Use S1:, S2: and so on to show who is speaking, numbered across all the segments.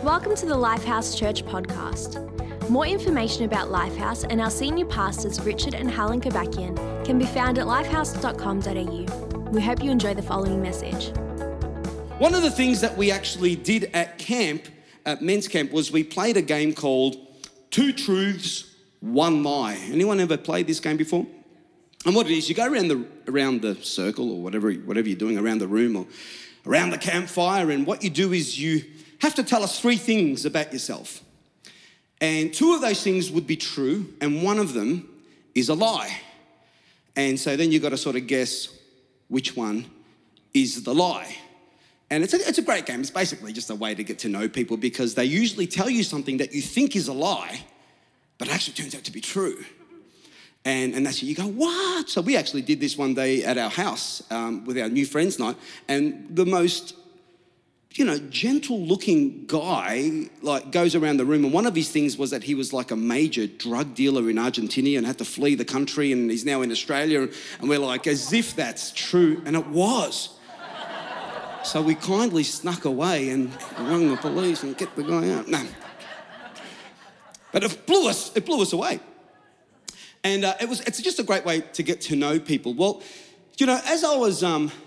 S1: Welcome to the Lifehouse Church podcast. More information about Lifehouse and our senior pastors Richard and Helen Kobakian can be found at lifehouse.com.au. We hope you enjoy the following message.
S2: One of the things that we actually did at camp, at men's camp, was we played a game called Two Truths, One Lie. Anyone ever played this game before? And what it is, you go around the circle or whatever you're doing, around the room or around the campfire, and what you do is you have to tell us three things about yourself. And two of those things would be true, and one of them is a lie. And so then you've got to sort of guess which one is the lie. And it's a great game. It's basically just a way to get to know people, because they usually tell you something that you think is a lie, but it actually turns out to be true. And that's you go, what? So we actually did this one day at our house with our new friends night, and the most, gentle-looking guy goes around the room, and one of his things was that he was like a major drug dealer in Argentina and had to flee the country, and he's now in Australia, and we're like, as if that's true, and it was. So we kindly snuck away and rang the police and get the guy out. No. But it blew us away. And it's just a great way to get to know people. Well, as I was,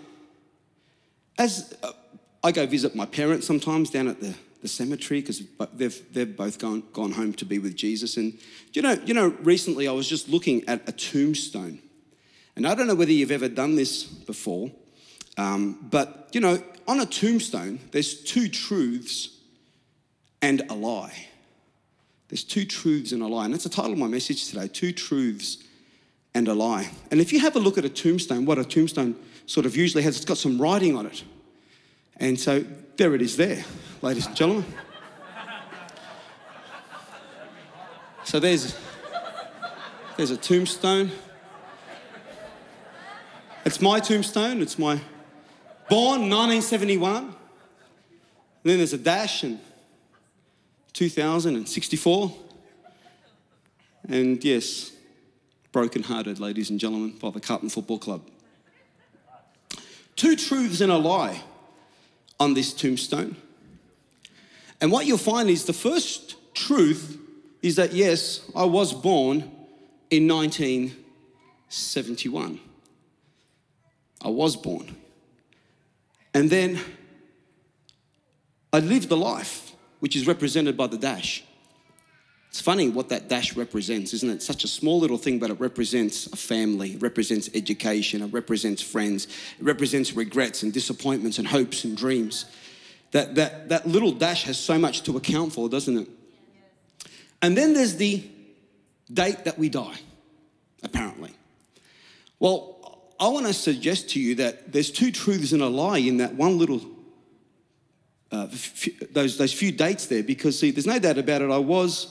S2: I go visit my parents sometimes down at the cemetery, because they've both gone home to be with Jesus. And recently I was just looking at a tombstone, and I don't know whether you've ever done this before, but on a tombstone there's two truths and a lie. There's two truths and a lie. And that's the title of my message today, Two Truths and a Lie. And if you have a look at a tombstone, what a tombstone sort of usually has, it's got some writing on it. And so there it is there, ladies and gentlemen. So there's a tombstone. It's my tombstone. It's my born 1971. And then there's a dash and 2064, and yes, broken-hearted, ladies and gentlemen, by the Carlton Football Club. Two truths and a lie on this tombstone. And what you'll find is the first truth is that, yes, I was born in 1971. I was born. And then I lived a life which is represented by the dash. It's funny what that dash represents, isn't it? Such a small little thing, but it represents a family, it represents education, it represents friends, it represents regrets and disappointments and hopes and dreams. That little dash has so much to account for, doesn't it? And then there's the date that we die, apparently. Well, I want to suggest to you that there's two truths and a lie in that one little those few dates there, because see, there's no doubt about it. I was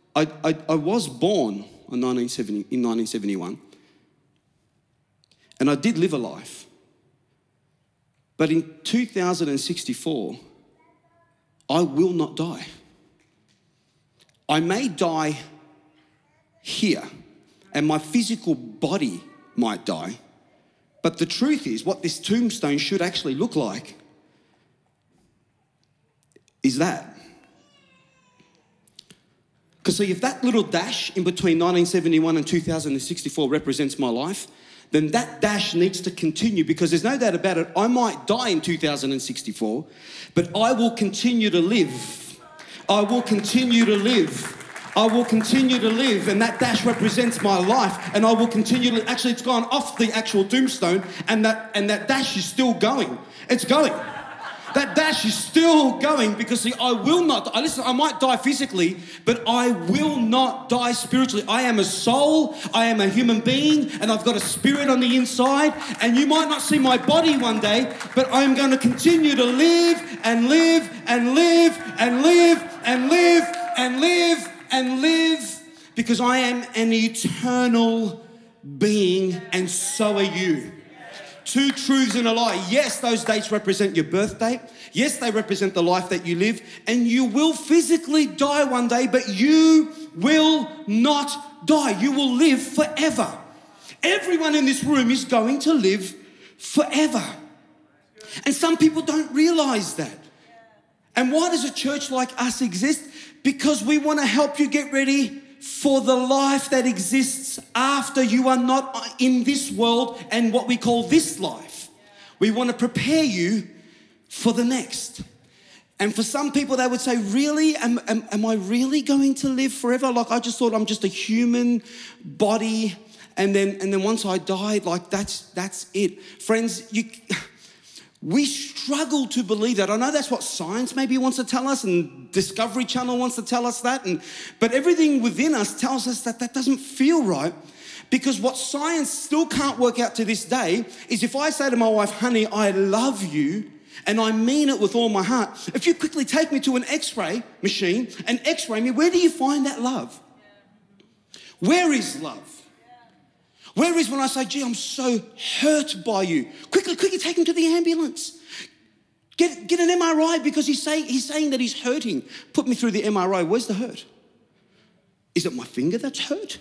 S2: born in 1971, and I did live a life. But in 2064, I will not die. I may die here, and my physical body might die. But the truth is, what this tombstone should actually look like is that. Because see, if that little dash in between 1971 and 2064 represents my life, then that dash needs to continue, because there's no doubt about it, I might die in 2064, but I will continue to live. I will continue to live. I will continue to live, and that dash represents my life, and I will continue to, actually it's gone off the actual tombstone, and that dash is still going. It's going. That dash is still going, because see, I will not, listen, I might die physically, but I will not die spiritually. I am a soul, I am a human being, and I've got a spirit on the inside, and you might not see my body one day, but I'm going to continue to live and live and live and live and live and live and live, because I am an eternal being, and so are you. Two truths and a lie. Yes, those dates represent your birth date. Yes, they represent the life that you live. And you will physically die one day, but you will not die. You will live forever. Everyone in this room is going to live forever. And some people don't realize that. And why does a church like us exist? Because we want to help you get ready for the life that exists after you are not in this world and what we call this life. We want to prepare you for the next. And for some people, they would say, really? Am I really going to live forever? Like, I just thought I'm just a human body. And then once I died, like that's it. Friends, we struggle to believe that. I know that's what science maybe wants to tell us and Discovery Channel wants to tell us that. But everything within us tells us that that doesn't feel right, because what science still can't work out to this day is if I say to my wife, honey, I love you, and I mean it with all my heart, if you quickly take me to an X-ray machine and X-ray me, where do you find that love? Where is love? Where is when I say, gee, I'm so hurt by you? Quickly take him to the ambulance. Get an MRI because he's saying that he's hurting. Put me through the MRI. Where's the hurt? Is it my finger that's hurt?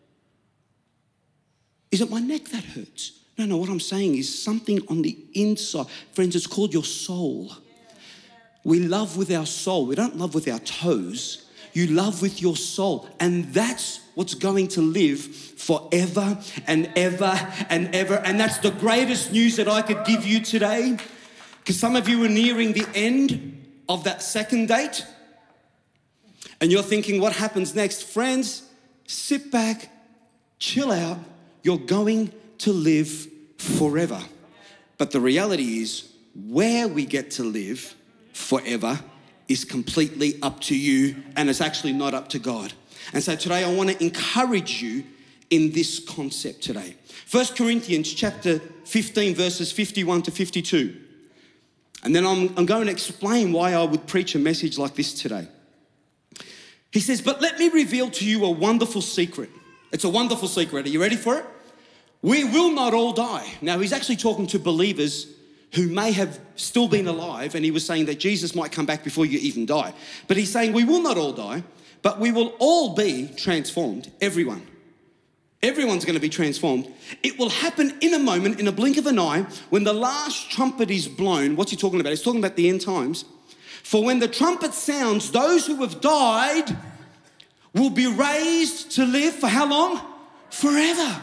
S2: Is it my neck that hurts? No, what I'm saying is something on the inside. Friends, it's called your soul. We love with our soul. We don't love with our toes. You love with your soul. And that's what's going to live forever and ever and ever. And that's the greatest news that I could give you today. Because some of you are nearing the end of that second date. And you're thinking, what happens next? Friends, sit back, chill out. You're going to live forever. But the reality is, where we get to live forever is completely up to you, and it's actually not up to God. And so today I want to encourage you in this concept today. 1 Corinthians chapter 15, verses 51 to 52. And then I'm going to explain why I would preach a message like this today. He says, but let me reveal to you a wonderful secret. It's a wonderful secret. Are you ready for it? We will not all die. Now, he's actually talking to believers who may have still been alive, and he was saying that Jesus might come back before you even die. But he's saying we will not all die, but we will all be transformed, everyone. Everyone's going to be transformed. It will happen in a moment, in a blink of an eye, when the last trumpet is blown. What's he talking about? He's talking about the end times. For when the trumpet sounds, those who have died will be raised to live for how long? Forever.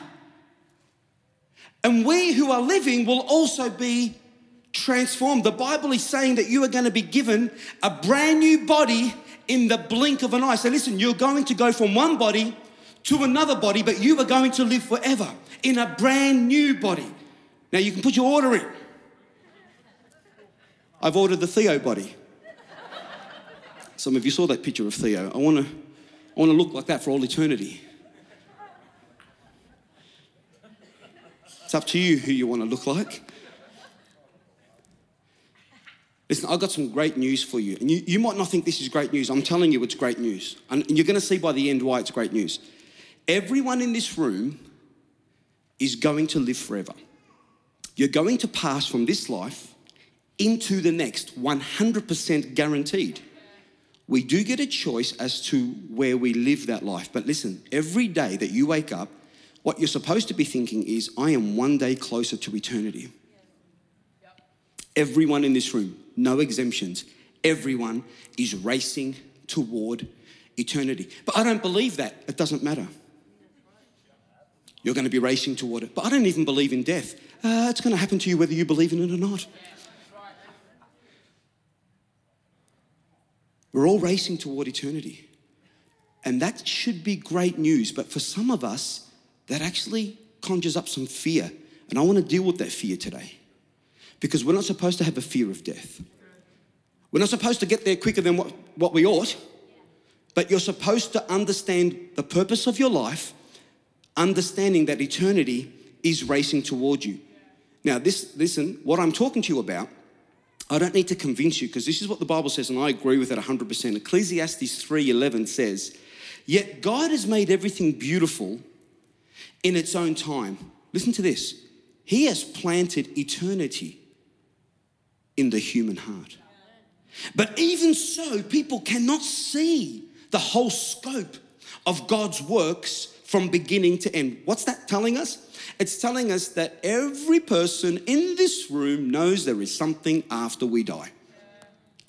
S2: And we who are living will also be transformed. The Bible is saying that you are going to be given a brand new body in the blink of an eye. So listen, you're going to go from one body to another body, but you are going to live forever in a brand new body. Now you can put your order in. I've ordered the Theo body. Some of you saw that picture of Theo. I want to look like that for all eternity. It's up to you who you want to look like. Listen, I've got some great news for you. And you might not think this is great news. I'm telling you it's great news. And you're going to see by the end why it's great news. Everyone in this room is going to live forever. You're going to pass from this life into the next, 100% guaranteed. We do get a choice as to where we live that life. But listen, every day that you wake up, what you're supposed to be thinking is, I am one day closer to eternity. Everyone in this room, no exemptions, everyone is racing toward eternity. But I don't believe that. It doesn't matter. You're going to be racing toward it. But I don't even believe in death. It's going to happen to you whether you believe in it or not. We're all racing toward eternity. And that should be great news. But for some of us, that actually conjures up some fear. And I want to deal with that fear today. Because we're not supposed to have a fear of death. We're not supposed to get there quicker than what we ought. But you're supposed to understand the purpose of your life, understanding that eternity is racing toward you. Now, listen, what I'm talking to you about, I don't need to convince you, because this is what the Bible says, and I agree with it 100%. Ecclesiastes 3:11 says, yet God has made everything beautiful in its own time. Listen to this. He has planted eternity in the human heart. But even so, people cannot see the whole scope of God's works from beginning to end. What's that telling us? It's telling us that every person in this room knows there is something after we die.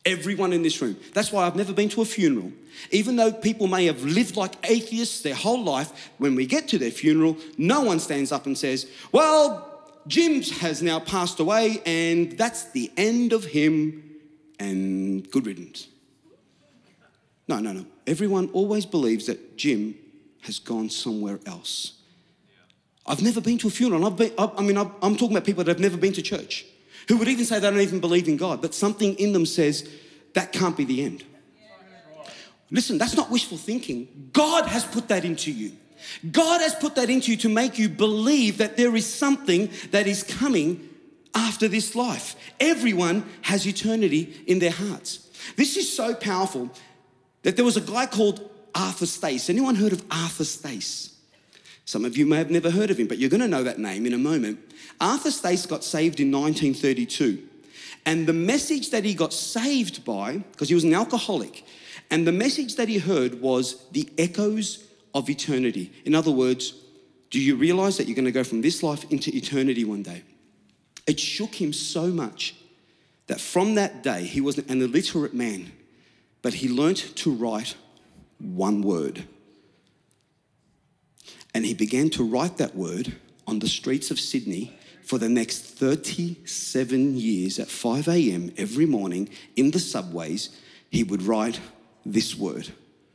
S2: Everyone in this room. That's why I've never been to a funeral. Even though people may have lived like atheists their whole life, when we get to their funeral, no one stands up and says, well, Jim has now passed away and that's the end of him and good riddance. No. Everyone always believes that Jim has gone somewhere else. I've never been to a funeral. I'm talking about people that have never been to church, who would even say they don't even believe in God, but something in them says that can't be the end. Listen, that's not wishful thinking. God has put that into you. God has put that into you to make you believe that there is something that is coming after this life. Everyone has eternity in their hearts. This is so powerful that there was a guy called Arthur Stace. Anyone heard of Arthur Stace? Some of you may have never heard of him, but you're going to know that name in a moment. Arthur Stace got saved in 1932. And the message that he got saved by, because he was an alcoholic, and the message that he heard was the echoes of eternity. In other words, do you realize that you're going to go from this life into eternity one day? It shook him so much that from that day, he was an illiterate man, but he learnt to write one word. And he began to write that word on the streets of Sydney for the next 37 years at 5 a.m. every morning in the subways. He would write this word.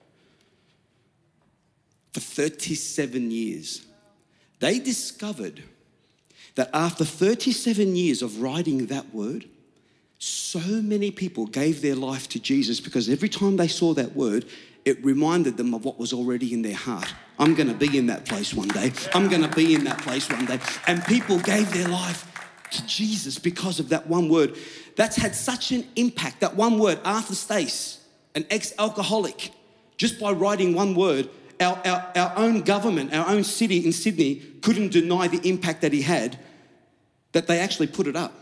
S2: For 37 years. They discovered that after 37 years of writing that word, so many people gave their life to Jesus because every time they saw that word, it reminded them of what was already in their heart. I'm going to be in that place one day. I'm going to be in that place one day. And people gave their life to Jesus because of that one word. That's had such an impact. That one word, Arthur Stace, an ex-alcoholic, just by writing one word, our own government, our own city in Sydney couldn't deny the impact that he had, that they actually put it up.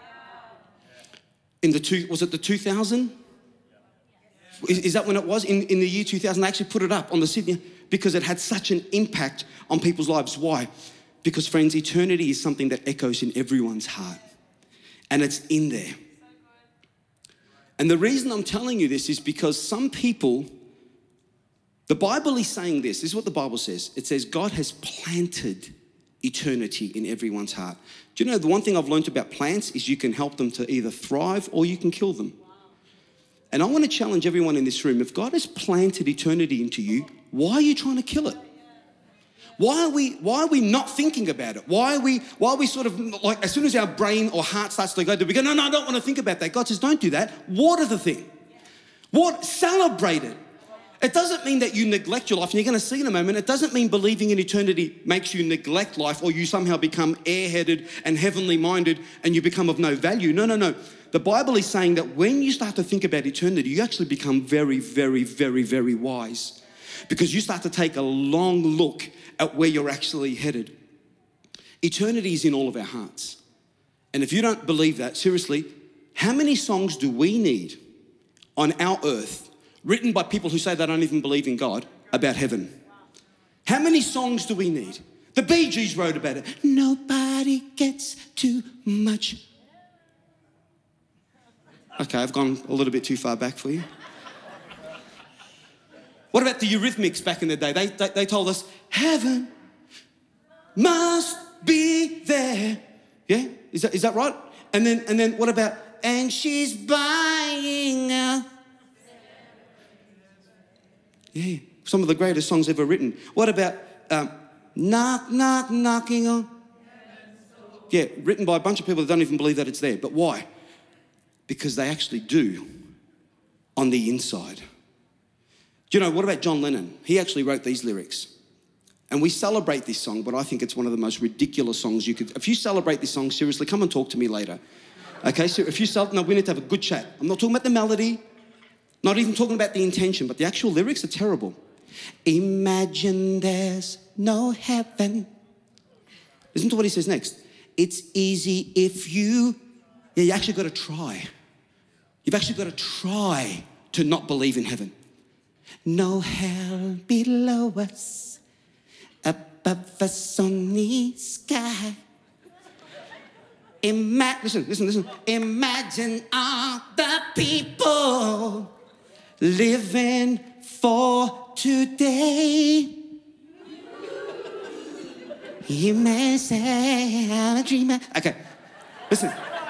S2: Was it the 2000? Is that when it was? In the year 2000, they actually put it up on the Sydney because it had such an impact on people's lives. Why? Because, friends, eternity is something that echoes in everyone's heart. And it's in there. And the reason I'm telling you this is because some people, the Bible is saying this. This is what the Bible says. It says God has planted eternity in everyone's heart. Do you know the one thing I've learned about plants is you can help them to either thrive or you can kill them. And I want to challenge everyone in this room. If God has planted eternity into you, why are you trying to kill it? Why are we not thinking about it? Why are we sort of like, as soon as our brain or heart starts to go, we go, no, I don't want to think about that. God says, don't do that. Water the thing. Celebrate it. It doesn't mean that you neglect your life, and you're going to see in a moment, it doesn't mean believing in eternity makes you neglect life or you somehow become airheaded and heavenly minded and you become of no value. No. The Bible is saying that when you start to think about eternity, you actually become very, very, very, very wise because you start to take a long look at where you're actually headed. Eternity is in all of our hearts. And if you don't believe that, seriously, how many songs do we need on our earth written by people who say they don't even believe in God about heaven? How many songs do we need? The Bee Gees wrote about it. Nobody gets too much. Okay, I've gone a little bit too far back for you. What about the Eurythmics back in the day? They told us, heaven must be there. Yeah, is that right? And then what about, and she's buying a... Yeah, some of the greatest songs ever written. What about knock, knock, knocking on? Yeah, written by a bunch of people that don't even believe that it's there. But why? Because they actually do on the inside. Do you know, what about John Lennon? He actually wrote these lyrics. And we celebrate this song, but I think it's one of the most ridiculous songs you could... If you celebrate this song, seriously, come and talk to me later. Okay, so if you... No, we need to have a good chat. I'm not talking about the melody. Not even talking about the intention, but the actual lyrics are terrible. Imagine there's no heaven. Listen to what he says next. It's easy if you... Yeah, you actually got to try. You've actually got to try to not believe in heaven. No hell below us, above us only sky. Listen. Imagine all the people living for today. You may say I'm a dreamer. Okay, listen.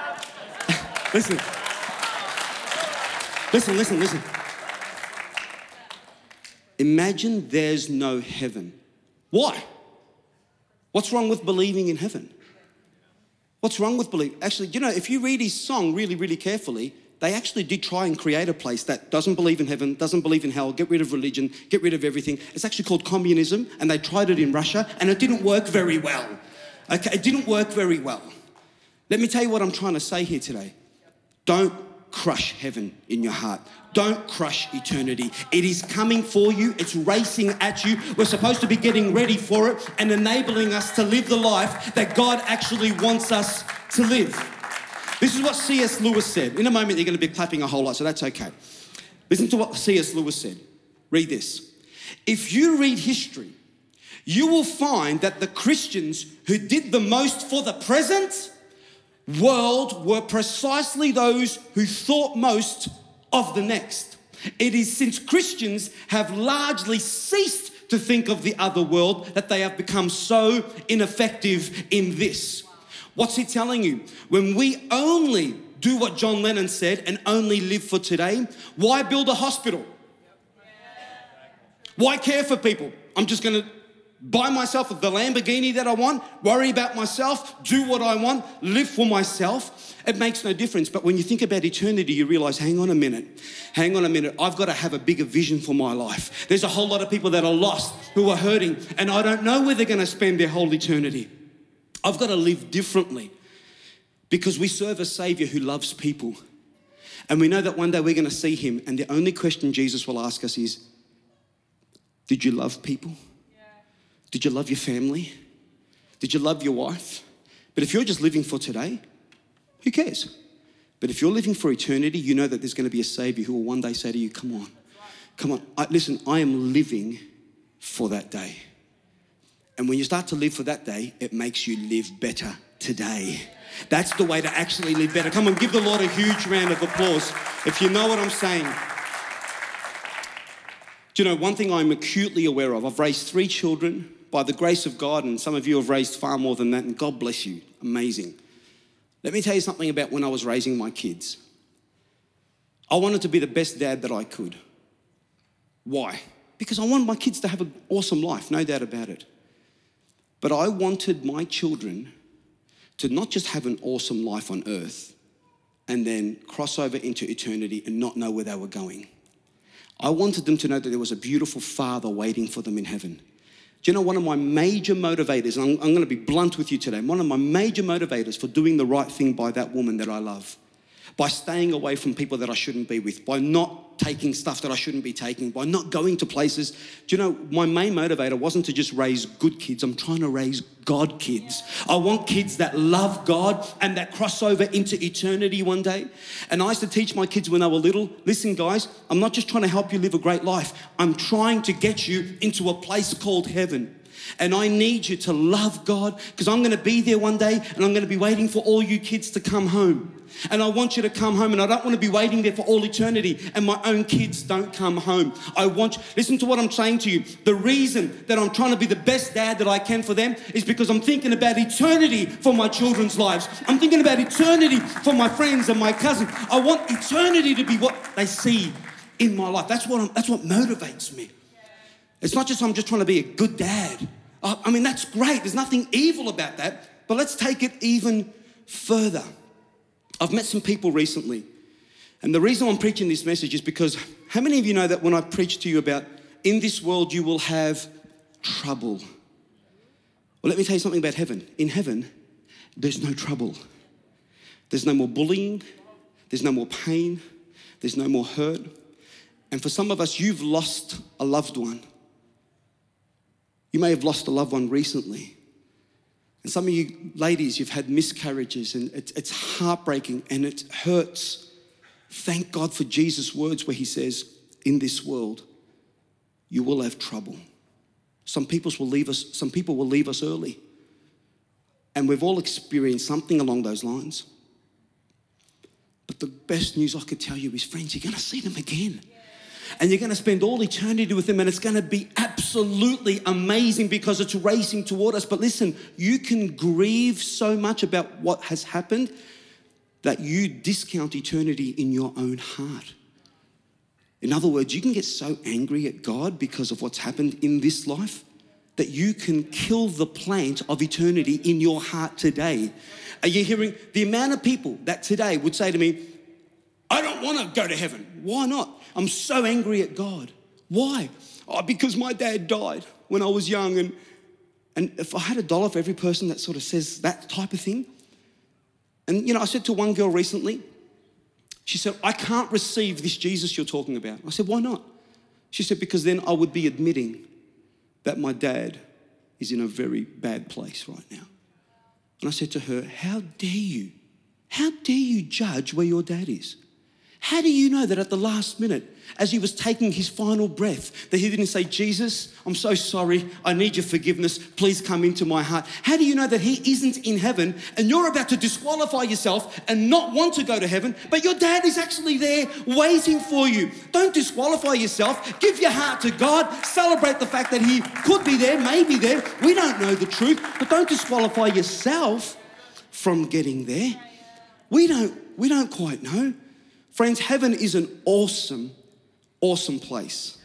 S2: Listen. Imagine there's no heaven. Why? What's wrong with believing in heaven? What's wrong with believing? Actually, if you read his song really, really carefully, they actually did try and create a place that doesn't believe in heaven, doesn't believe in hell, get rid of religion, get rid of everything. It's actually called communism, and they tried it in Russia, and it didn't work very well. Okay, it didn't work very well. Let me tell you what I'm trying to say here today. Don't crush heaven in your heart. Don't crush eternity. It is coming for you. It's racing at you. We're supposed to be getting ready for it and enabling us to live the life that God actually wants us to live. This is what C.S. Lewis said. In a moment, you're going to be clapping a whole lot, so that's okay. Listen to what C.S. Lewis said. Read this. If you read history, you will find that the Christians who did the most for the present world were precisely those who thought most of the next. It is since Christians have largely ceased to think of the other world that they have become so ineffective in this. What's he telling you? When we only do what John Lennon said and only live for today, why build a hospital? Why care for people? I'm just going to buy myself the Lamborghini that I want, worry about myself, do what I want, live for myself. It makes no difference. But when you think about eternity, you realize, hang on a minute. I've got to have a bigger vision for my life. There's a whole lot of people that are lost, who are hurting, and I don't know where they're going to spend their whole eternity. I've got to live differently because we serve a Savior who loves people. And we know that one day we're going to see him, and the only question Jesus will ask us is, did you love people? Did you love your family? Did you love your wife? But if you're just living for today, who cares? But if you're living for eternity, you know that there's going to be a Savior who will one day say to you, come on. Listen, I am living for that day. And when you start to live for that day, it makes you live better today. That's the way to actually live better. Come on, give the Lord a huge round of applause if you know what I'm saying. Do you know, one thing I'm acutely aware of, I've raised 3 children by the grace of God, and some of you have raised far more than that, and God bless you. Amazing. Let me tell you something about when I was raising my kids. I wanted to be the best dad that I could. Why? Because I wanted my kids to have an awesome life, no doubt about it. But I wanted my children to not just have an awesome life on earth and then cross over into eternity and not know where they were going. I wanted them to know that there was a beautiful Father waiting for them in heaven. Do you know one of my major motivators, and I'm going to be blunt with you today, one of my major motivators for doing the right thing by that woman that I love, by staying away from people that I shouldn't be with, by not taking stuff that I shouldn't be taking, by not going to places. Do you know, my main motivator wasn't to just raise good kids. I'm trying to raise God kids. I want kids that love God and that cross over into eternity one day. And I used to teach my kids when they were little, listen guys, I'm not just trying to help you live a great life. I'm trying to get you into a place called heaven. And I need you to love God because I'm going to be there one day and I'm going to be waiting for all you kids to come home. And I want you to come home, and I don't want to be waiting there for all eternity and my own kids don't come home. Listen to what I'm saying to you. The reason that I'm trying to be the best dad that I can for them is because I'm thinking about eternity for my children's lives. I'm thinking about eternity for my friends and my cousins. I want eternity to be what they see in my life. That's what motivates me. It's not just I'm just trying to be a good dad. I mean, that's great. There's nothing evil about that. But let's take it even further. I've met some people recently, and the reason I'm preaching this message is because how many of you know that when I preach to you about in this world you will have trouble? Well, let me tell you something about heaven. In heaven, there's no trouble. There's no more bullying. There's no more pain. There's no more hurt. And for some of us, you've lost a loved one. You may have lost a loved one recently. And some of you ladies, you've had miscarriages, and it's heartbreaking and it hurts. Thank God for Jesus' words where he says, in this world, you will have trouble. Some people will leave us early. And we've all experienced something along those lines. But the best news I could tell you is, friends, you're going to see them again. And you're going to spend all eternity with them, and it's going to be absolutely amazing because it's racing toward us. But listen, you can grieve so much about what has happened that you discount eternity in your own heart. In other words, you can get so angry at God because of what's happened in this life that you can kill the plant of eternity in your heart today. Are you hearing the amount of people that today would say to me, I don't want to go to heaven. Why not? I'm so angry at God. Why? Oh, because my dad died when I was young. And if I had $1 for every person that sort of says that type of thing. And, I said to one girl recently, she said, I can't receive this Jesus you're talking about. I said, why not? She said, because then I would be admitting that my dad is in a very bad place right now. And I said to her, how dare you? How dare you judge where your dad is? How do you know that at the last minute, as he was taking his final breath, that he didn't say, Jesus, I'm so sorry. I need your forgiveness. Please come into my heart. How do you know that he isn't in heaven and you're about to disqualify yourself and not want to go to heaven, but your dad is actually there waiting for you? Don't disqualify yourself. Give your heart to God. Celebrate the fact that he could be there, may be there. We don't know the truth, but don't disqualify yourself from getting there. We don't quite know. Friends, heaven is an awesome, awesome place.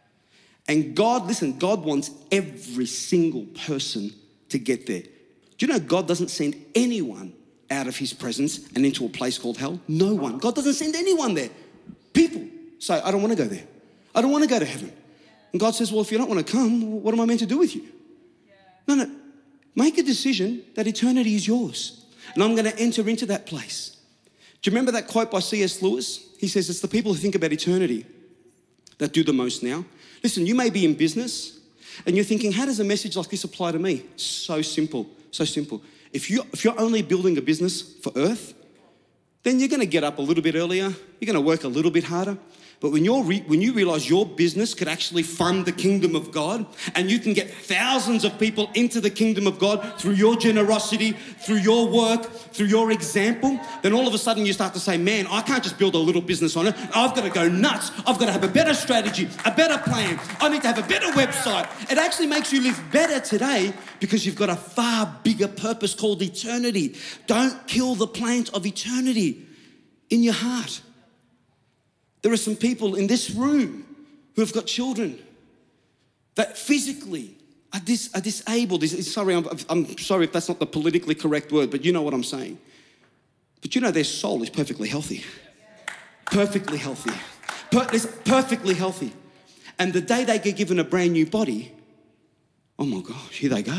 S2: And God wants every single person to get there. Do you know God doesn't send anyone out of his presence and into a place called hell? No one. God doesn't send anyone there. People say, I don't want to go there. I don't want to go to heaven. And God says, well, if you don't want to come, what am I meant to do with you? No. Make a decision that eternity is yours. And I'm going to enter into that place. Do you remember that quote by C.S. Lewis? He says, it's the people who think about eternity that do the most now. Listen, you may be in business and you're thinking, how does a message like this apply to me? So simple, so simple. If you're only building a business for earth, then you're going to get up a little bit earlier. You're going to work a little bit harder. But when you realize your business could actually fund the kingdom of God and you can get thousands of people into the kingdom of God through your generosity, through your work, through your example, then all of a sudden you start to say, man, I can't just build a little business on it. I've got to go nuts. I've got to have a better strategy, a better plan. I need to have a better website. It actually makes you live better today because you've got a far bigger purpose called eternity. Don't kill the plant of eternity in your heart. There are some people in this room who have got children that physically are disabled. Sorry, I'm sorry if that's not the politically correct word, but you know what I'm saying. But you know their soul is perfectly healthy. Perfectly healthy. Perfectly healthy. And the day they get given a brand new body, oh my gosh, here they go.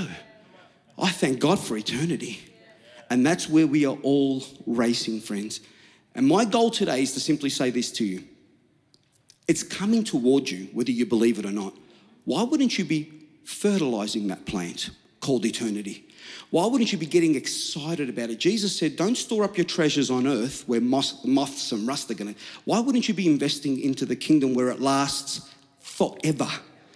S2: I thank God for eternity. And that's where we are all racing, friends. And my goal today is to simply say this to you. It's coming toward you, whether you believe it or not. Why wouldn't you be fertilizing that plant called eternity? Why wouldn't you be getting excited about it? Jesus said, don't store up your treasures on earth where moths and rust are going to. Why wouldn't you be investing into the kingdom where it lasts forever?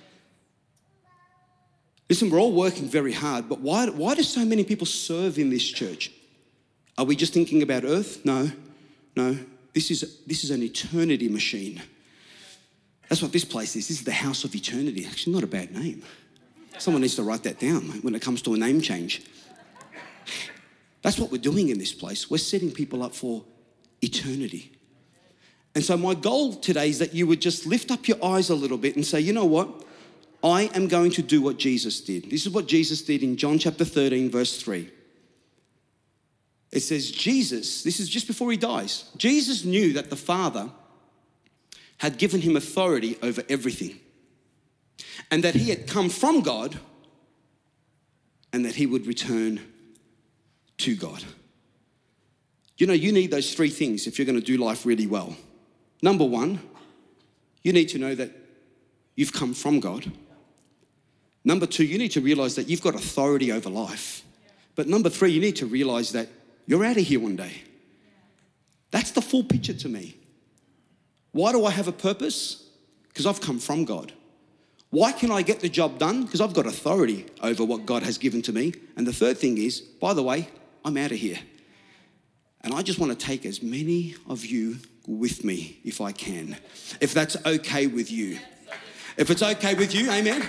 S2: Listen, we're all working very hard, but why do so many people serve in this church? Are we just thinking about earth? No. This is an eternity machine. That's what this place is. This is the house of eternity. Actually, not a bad name. Someone needs to write that down when it comes to a name change. That's what we're doing in this place. We're setting people up for eternity. And so my goal today is that you would just lift up your eyes a little bit and say, you know what? I am going to do what Jesus did. This is what Jesus did in John chapter 13, verse 3. It says Jesus, this is just before he dies, Jesus knew that the Father had given him authority over everything and that he had come from God and that he would return to God. You know, you need those three things if you're going to do life really well. Number one, you need to know that you've come from God. Number two, you need to realize that you've got authority over life. But number three, you need to realize that you're out of here one day. That's the full picture to me. Why do I have a purpose? Because I've come from God. Why can I get the job done? Because I've got authority over what God has given to me. And the third thing is, by the way, I'm out of here. And I just want to take as many of you with me if I can, if that's okay with you. If it's okay with you, amen.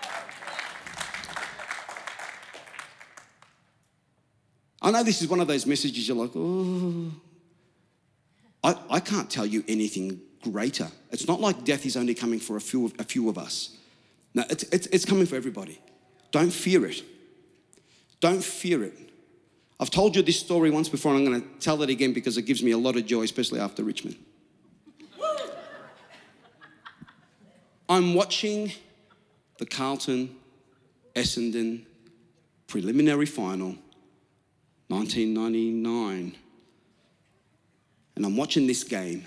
S2: I know this is one of those messages you're like, oh. I can't tell you anything greater. It's not like death is only coming for a few of us. No, it's coming for everybody. Don't fear it. Don't fear it. I've told you this story once before, and I'm going to tell it again because it gives me a lot of joy, especially after Richmond. I'm watching the Carlton-Essendon preliminary final, 1999. And I'm watching this game,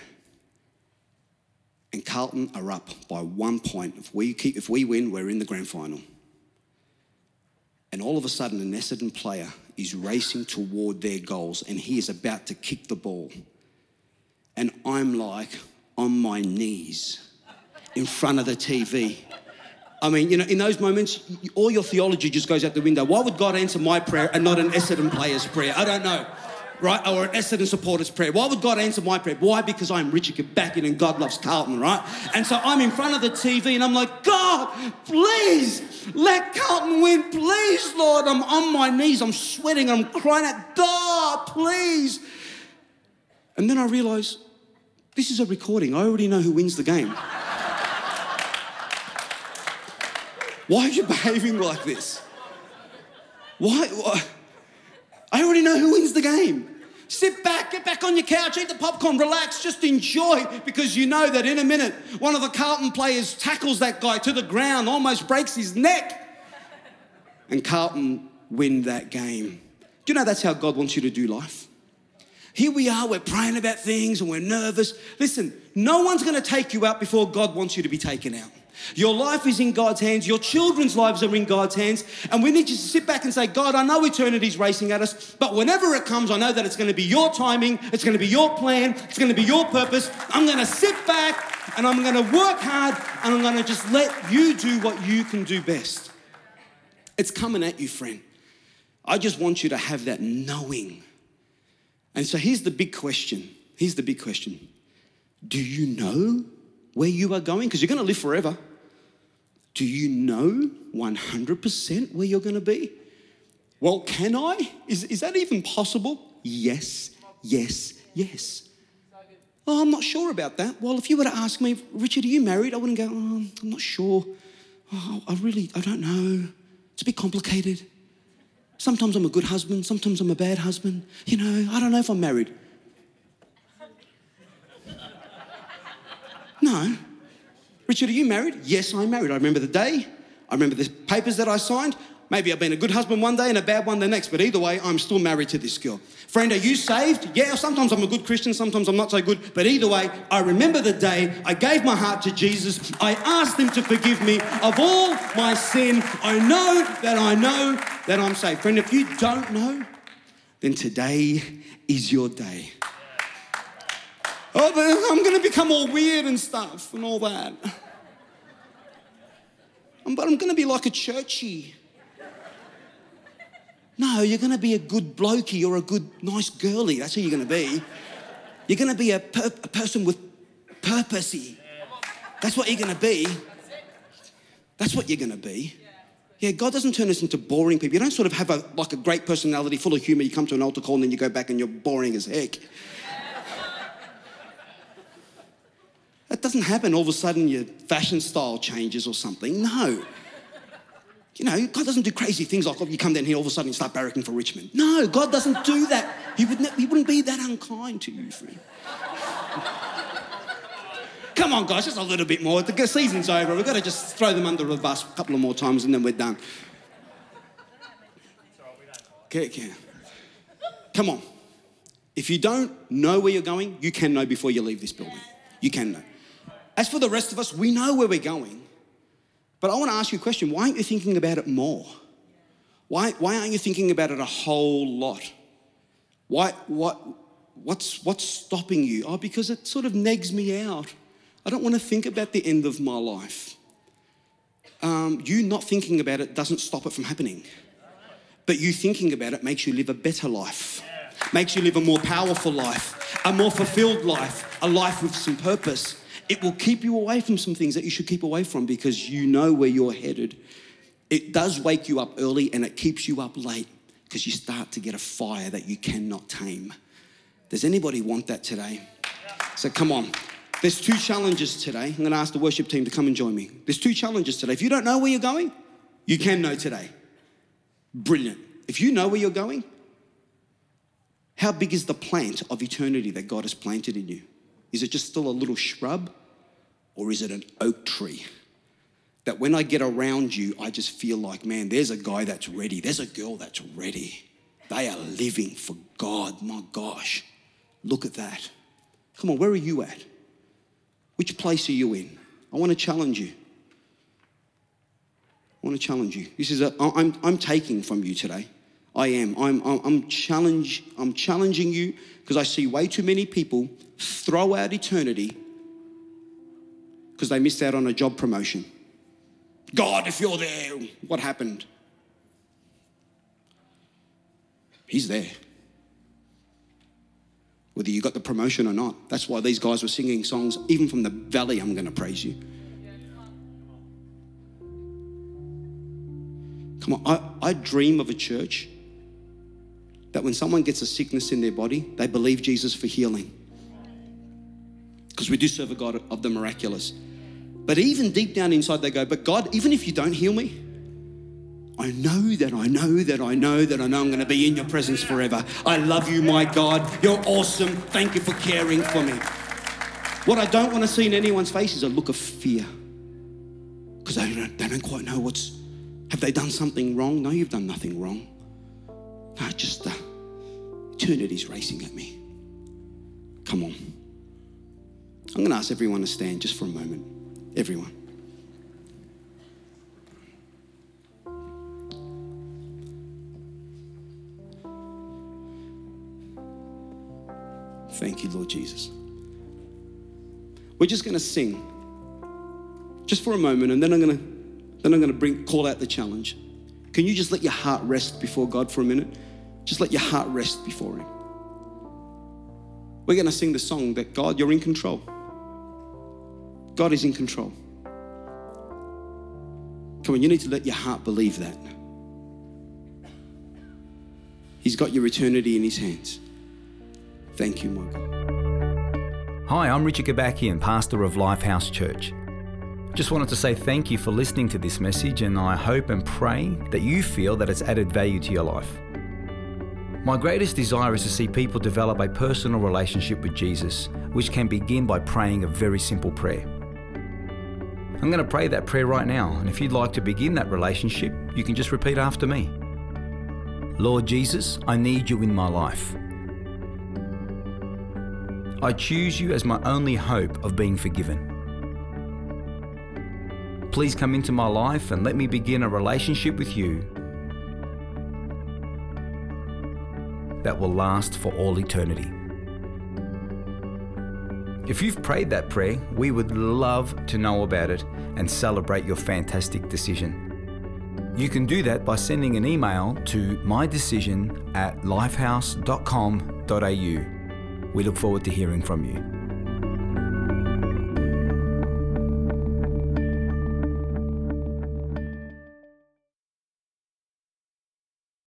S2: and Carlton are up by 1 point. If we win, we're in the grand final. And all of a sudden, an Essendon player is racing toward their goals, and he is about to kick the ball. And I'm like on my knees in front of the TV. I mean, you know, in those moments, all your theology just goes out the window. Why would God answer my prayer and not an Essendon player's prayer? I don't know. Right? Or an Essendon supporter's prayer. Why would God answer my prayer? Why? Because I'm Richard Kabackian and God loves Carlton, right? And so I'm in front of the TV and I'm like, God, please let Carlton win. Please, Lord. I'm on my knees. I'm sweating. I'm crying out, God, please. And then I realise this is a recording. I already know who wins the game. Why are you behaving like this? Why? I already know who wins the game. Sit back, get back on your couch, eat the popcorn, relax, just enjoy, because you know that in a minute, one of the Carlton players tackles that guy to the ground, almost breaks his neck. And Carlton win that game. Do you know that's how God wants you to do life? Here we are, we're praying about things and we're nervous. Listen, no one's going to take you out before God wants you to be taken out. Your life is in God's hands. Your children's lives are in God's hands. And we need you to sit back and say, God, I know eternity's racing at us, but whenever it comes, I know that it's going to be your timing. It's going to be your plan. It's going to be your purpose. I'm going to sit back and I'm going to work hard and I'm going to just let you do what you can do best. It's coming at you, friend. I just want you to have that knowing. And so here's the big question. Here's the big question. Do you know where you are going? Because you're going to live forever. Do you know 100% where you're going to be? Well, can I? Is that even possible? Yes, yes, yes. Oh, I'm not sure about that. Well, if you were to ask me, Richard, are you married? I wouldn't go, I'm not sure. Oh, I don't know. It's a bit complicated. Sometimes I'm a good husband. Sometimes I'm a bad husband. You know, I don't know if I'm married. No. Richard, are you married? Yes, I'm married. I remember the day. I remember the papers that I signed. Maybe I've been a good husband one day and a bad one the next, but either way, I'm still married to this girl. Friend, are you saved? Yeah, sometimes I'm a good Christian, sometimes I'm not so good, but either way, I remember the day I gave my heart to Jesus. I asked him to forgive me of all my sin. I know that I'm saved. Friend, if you don't know, then today is your day. Oh, but I'm going to become all weird and stuff and all that. But I'm going to be like a churchy. No, you're going to be a good blokey or a good, nice girly. That's who you're going to be. You're going to be a person with purposey. That's what you're going to be. That's what you're going to be. Yeah, God doesn't turn us into boring people. You don't sort of have a great personality full of humour. You come to an altar call and then you go back and you're boring as heck. That doesn't happen. All of a sudden your fashion style changes or something. No. You know, God doesn't do crazy things like you come down here all of a sudden and start barracking for Richmond. No, God doesn't do that. He wouldn't be that unkind to you, friend. Come on, guys, just a little bit more. The season's over. We've got to just throw them under the bus a couple of more times and then we're done. Okay. Come on. If you don't know where you're going, you can know before you leave this building. You can know. As for the rest of us, we know where we're going. But I want to ask you a question. Why aren't you thinking about it more? Why aren't you thinking about it a whole lot? What's stopping you? Oh, because it sort of nags me out. I don't want to think about the end of my life. you not thinking about it doesn't stop it from happening. But you thinking about it makes you live a better life, makes you live a more powerful life, a more fulfilled life, a life with some purpose. It will keep you away from some things that you should keep away from because you know where you're headed. It does wake you up early and it keeps you up late because you start to get a fire that you cannot tame. Does anybody want that today? So come on. There's 2 challenges today. I'm going to ask the worship team to come and join me. There's 2 challenges today. If you don't know where you're going, you can know today. Brilliant. If you know where you're going, how big is the plant of eternity that God has planted in you? Is it just still a little shrub or is it an oak tree? That when I get around you, I just feel like, man, there's a guy that's ready. There's a girl that's ready. They are living for God. My gosh, look at that. Come on, where are you at? Which place are you in? I want to challenge you. I want to challenge you. This is I'm taking from you today. I am. I'm challenging you because I see way too many people throw out eternity because they missed out on a job promotion. God, if you're there, what happened? He's there. Whether you got the promotion or not. That's why these guys were singing songs, even from the valley, I'm going to praise you. Come on, I dream of a church that when someone gets a sickness in their body, they believe Jesus for healing. Because we do serve a God of the miraculous. But even deep down inside they go, but God, even if you don't heal me, I know that I'm going to be in your presence forever. I love you, my God. You're awesome. Thank you for caring for me. What I don't want to see in anyone's face is a look of fear. Because they don't quite know have they done something wrong? No, you've done nothing wrong. No, just eternity's racing at me. Come on. I'm going to ask everyone to stand just for a moment. Everyone. Thank you, Lord Jesus. We're just going to sing just for a moment, and then I'm going to call out the challenge. Can you just let your heart rest before God for a minute? Just let your heart rest before Him. We're going to sing the song that God, you're in control. God is in control. Come on, you need to let your heart believe that. He's got your eternity in His hands. Thank you, my God.
S3: Hi, I'm Richard Gabakian, pastor of Lifehouse Church. Just wanted to say thank you for listening to this message, and I hope and pray that you feel that it's added value to your life. My greatest desire is to see people develop a personal relationship with Jesus, which can begin by praying a very simple prayer. I'm going to pray that prayer right now, and if you'd like to begin that relationship, you can just repeat after me. Lord Jesus, I need you in my life. I choose you as my only hope of being forgiven. Please come into my life and let me begin a relationship with you that will last for all eternity. If you've prayed that prayer, we would love to know about it and celebrate your fantastic decision. You can do that by sending an email to mydecision@lifehouse.com.au. We look forward to hearing from you.